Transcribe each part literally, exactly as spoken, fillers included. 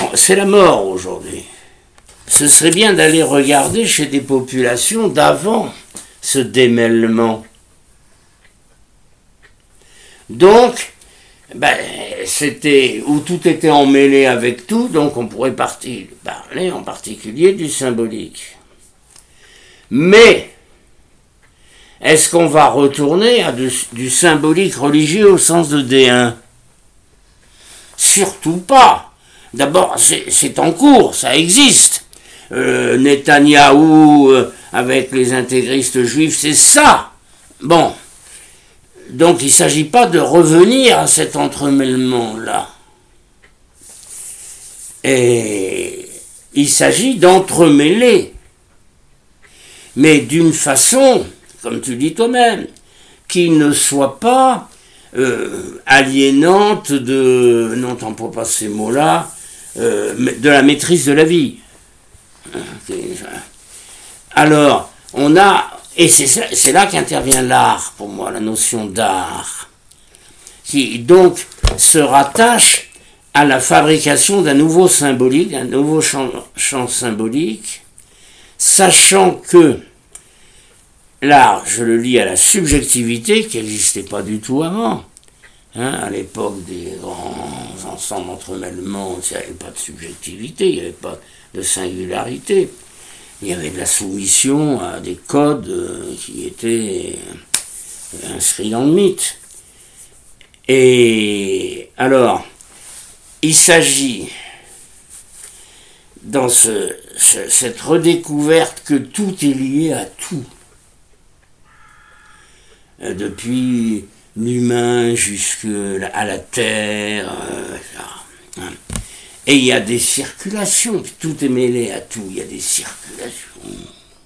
non, c'est la mort aujourd'hui. Ce serait bien d'aller regarder chez des populations d'avant ce démêlement. Donc, ben, c'était où tout était emmêlé avec tout, donc on pourrait partir, parler en particulier du symbolique. Mais, est-ce qu'on va retourner à du, du symbolique religieux au sens de D un ? Surtout pas. D'abord, c'est, c'est en cours, ça existe. Euh, Netanyahou euh, avec les intégristes juifs, c'est ça. Bon. Donc il ne s'agit pas de revenir à cet entremêlement-là. Et il s'agit d'entremêler. Mais d'une façon, comme tu dis toi-même, qui ne soit pas euh, aliénante de, non, t'emploies pas ces mots-là, euh, de la maîtrise de la vie. Alors, on a, et c'est, c'est là qu'intervient l'art, pour moi, la notion d'art, qui donc se rattache à la fabrication d'un nouveau symbolique, d'un nouveau champ, champ symbolique, sachant que l'art, je le lis à la subjectivité, qui n'existait pas du tout avant. Hein, à l'époque des grands ensembles d'entremêlements, il n'y avait pas de subjectivité, il n'y avait pas de singularité. Il y avait de la soumission à des codes euh, qui étaient euh, inscrits dans le mythe. Et alors, il s'agit, dans ce, ce, cette redécouverte que tout est lié à tout, euh, depuis l'humain jusqu'à la terre, euh, hein. Et il y a des circulations, tout est mêlé à tout, il y a des circulations.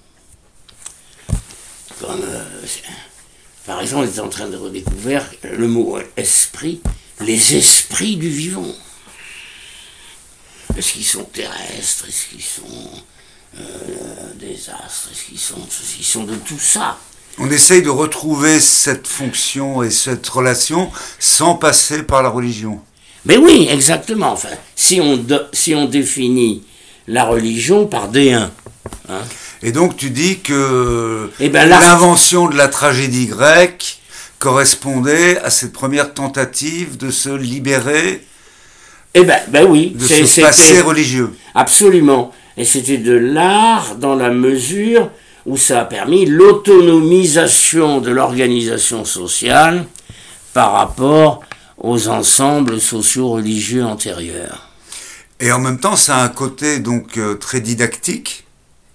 Comme, euh, par exemple, on est en train de redécouvrir le mot esprit, les esprits du vivant. Est-ce qu'ils sont terrestres, est-ce qu'ils sont euh, des astres, est-ce qu'ils sont, est-ce qu'ils sont de tout ça? On essaye de retrouver cette fonction et cette relation sans passer par la religion. Mais oui, exactement. Enfin, si on, de, si on définit la religion par D un. Hein. Et donc tu dis que eh ben, l'invention de la tragédie grecque correspondait à cette première tentative de se libérer eh ben, ben oui, de c'est, ce passé religieux. Absolument. Et c'était de l'art dans la mesure où ça a permis l'autonomisation de l'organisation sociale par rapport aux ensembles socio-religieux antérieurs. Et en même temps, ça a un côté donc euh, très didactique.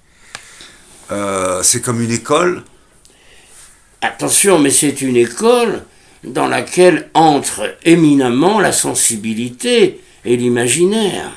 Euh, c'est comme une école. Attention, mais c'est une école dans laquelle entre éminemment la sensibilité et l'imaginaire.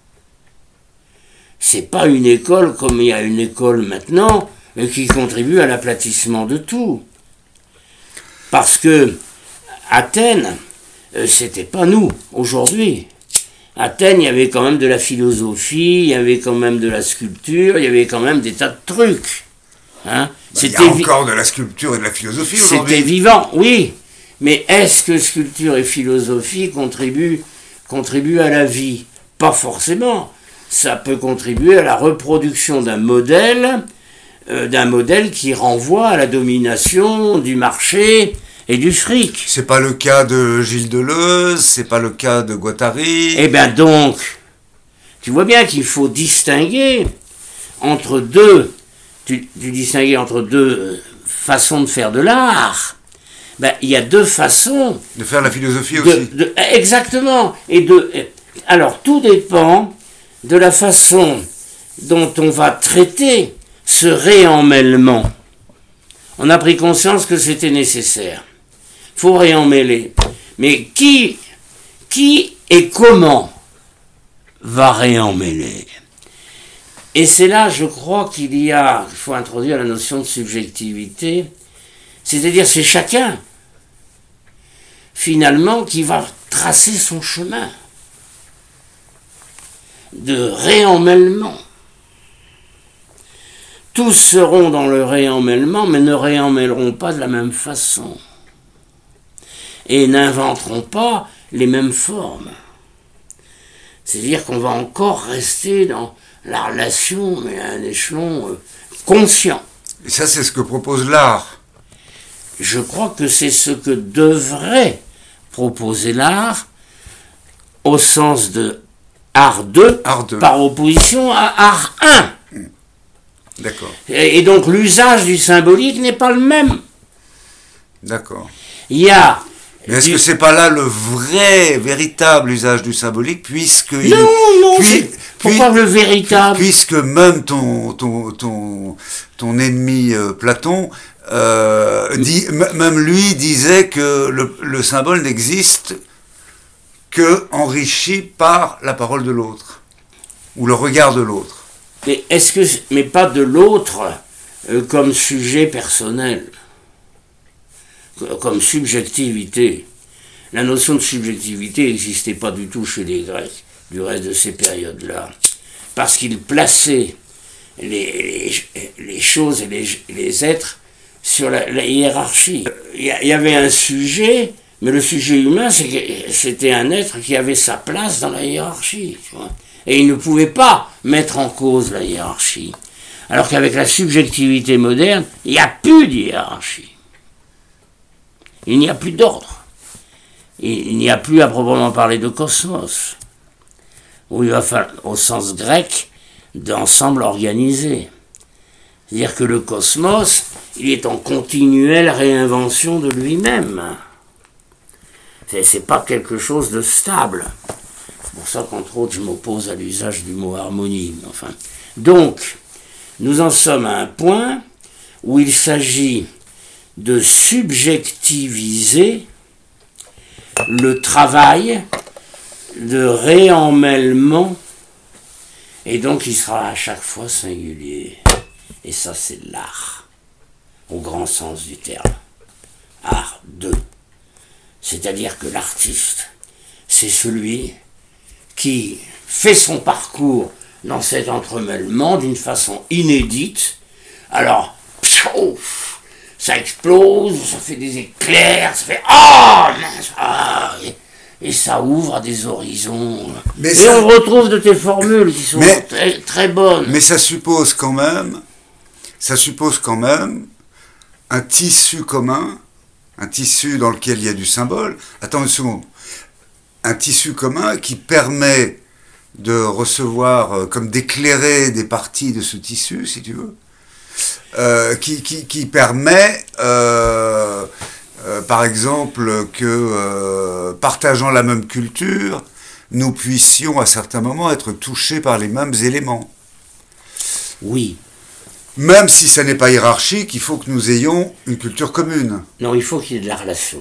C'est pas une école comme il y a une école maintenant et qui contribue à l'aplatissement de tout. Parce que Athènes, c'était pas nous, aujourd'hui. Athènes, il y avait quand même de la philosophie, il y avait quand même de la sculpture, il y avait quand même des tas de trucs. Hein? Bah, il y a encore vi- de la sculpture et de la philosophie aujourd'hui. C'était vivant, oui. Mais est-ce que sculpture et philosophie contribuent, contribuent à la vie? Pas forcément. Ça peut contribuer à la reproduction d'un modèle, euh, d'un modèle qui renvoie à la domination du marché et du fric. C'est pas le cas de Gilles Deleuze, c'est pas le cas de Guattari. Eh bien donc, tu vois bien qu'il faut distinguer entre deux, tu, tu distinguer entre deux façons de faire de l'art. Ben, il y a deux façons. De faire la philosophie de, aussi. De, exactement. Et de, alors tout dépend de la façon dont on va traiter ce réemmêlement. On a pris conscience que c'était nécessaire. Il faut réemmêler. Mais qui, qui et comment va réemmêler? Et c'est là, je crois, qu'il y a, il faut introduire la notion de subjectivité, c'est-à-dire c'est chacun, finalement, qui va tracer son chemin de réemmêlement. Tous seront dans le réemmêlement, mais ne réemmêleront pas de la même façon. Et n'inventeront pas les mêmes formes. C'est-à-dire qu'on va encore rester dans la relation, mais à un échelon euh, conscient. Et ça, c'est ce que propose l'art. Je crois que c'est ce que devrait proposer l'art, au sens de art deux, Art deux. par opposition à art un. D'accord. Et, et donc l'usage du symbolique n'est pas le même. D'accord. Il y a... Mais est-ce du- que c'est pas là le vrai, véritable usage du symbolique, puisque... il- Non, non, puis- c'est... Pourquoi puis- le véritable? Puisque même ton, ton, ton, ton ennemi euh, Platon, euh, dit, m- même lui disait que le, le symbole n'existe que enrichi par la parole de l'autre, ou le regard de l'autre. Mais est-ce que... Mais pas de l'autre euh, comme sujet personnel, co- comme subjectivité. La notion de subjectivité n'existait pas du tout chez les Grecs, du reste de ces périodes-là, parce qu'ils plaçaient les, les, les choses et les, les êtres sur la, la hiérarchie. Il y, a- il y avait un sujet, mais le sujet humain, c'est que c'était un être qui avait sa place dans la hiérarchie, tu vois. Et il ne pouvait pas mettre en cause la hiérarchie. Alors qu'avec la subjectivité moderne, il n'y a plus de hiérarchie. Il n'y a plus d'ordre. Il, il n'y a plus à proprement parler de cosmos. Où il va falloir, au sens grec, d'ensemble organisé. C'est-à-dire que le cosmos, il est en continuelle réinvention de lui-même. C'est, c'est pas quelque chose de stable. C'est pour ça qu'entre autres, je m'oppose à l'usage du mot harmonie. Enfin, donc, nous en sommes à un point où il s'agit de subjectiviser le travail de réemmêlement, et donc il sera à chaque fois singulier. Et ça, c'est l'art, au grand sens du terme. Art deux. C'est-à-dire que l'artiste, c'est celui qui fait son parcours dans cet entremêlement d'une façon inédite. Alors, pshauf, ça explose, ça fait des éclairs, ça fait « Ah, mince, ah !» et, et ça ouvre à des horizons. Mais et ça- on retrouve de tes formules qui sont Mais- très, très bonnes. Mais ça suppose quand même, ça suppose quand même un tissu commun, un tissu dans lequel il y a du symbole. Attends une seconde. Un tissu commun qui permet de recevoir, euh, comme d'éclairer des parties de ce tissu, si tu veux, euh, qui, qui, qui permet, euh, euh, par exemple, que, euh, partageant la même culture, nous puissions à certains moments être touchés par les mêmes éléments. Oui. Même si ça n'est pas hiérarchique, il faut que nous ayons une culture commune. Non, il faut qu'il y ait de la relation.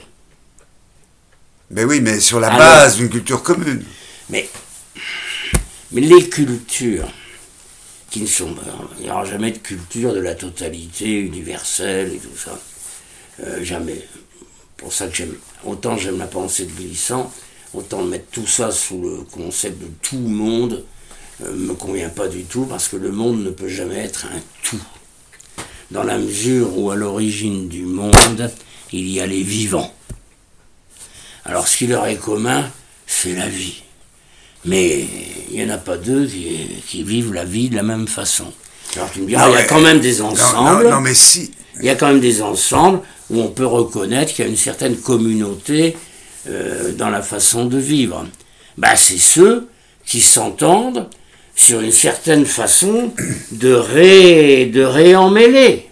Ben oui, mais sur la Alors- base d'une culture commune. Mais, mais les cultures qui ne sont pas... Il n'y aura jamais de culture de la totalité universelle et tout ça. Euh, jamais. Pour ça que j'aime... Autant j'aime la pensée de Glissant, autant mettre tout ça sous le concept de tout monde euh, me convient pas du tout, parce que le monde ne peut jamais être un tout. Dans la mesure où à l'origine du monde, il y a les vivants. Alors ce qui leur est commun, c'est la vie. Mais il n'y en a pas deux qui, qui vivent la vie de la même façon. Alors tu me dis, ah, il y a quand même des Non, ensembles. non, non, mais si. Il y a quand même des ensembles où on peut reconnaître qu'il y a une certaine communauté euh, dans la façon de vivre. Ben, c'est ceux qui s'entendent sur une certaine façon de, ré, de réemmêler.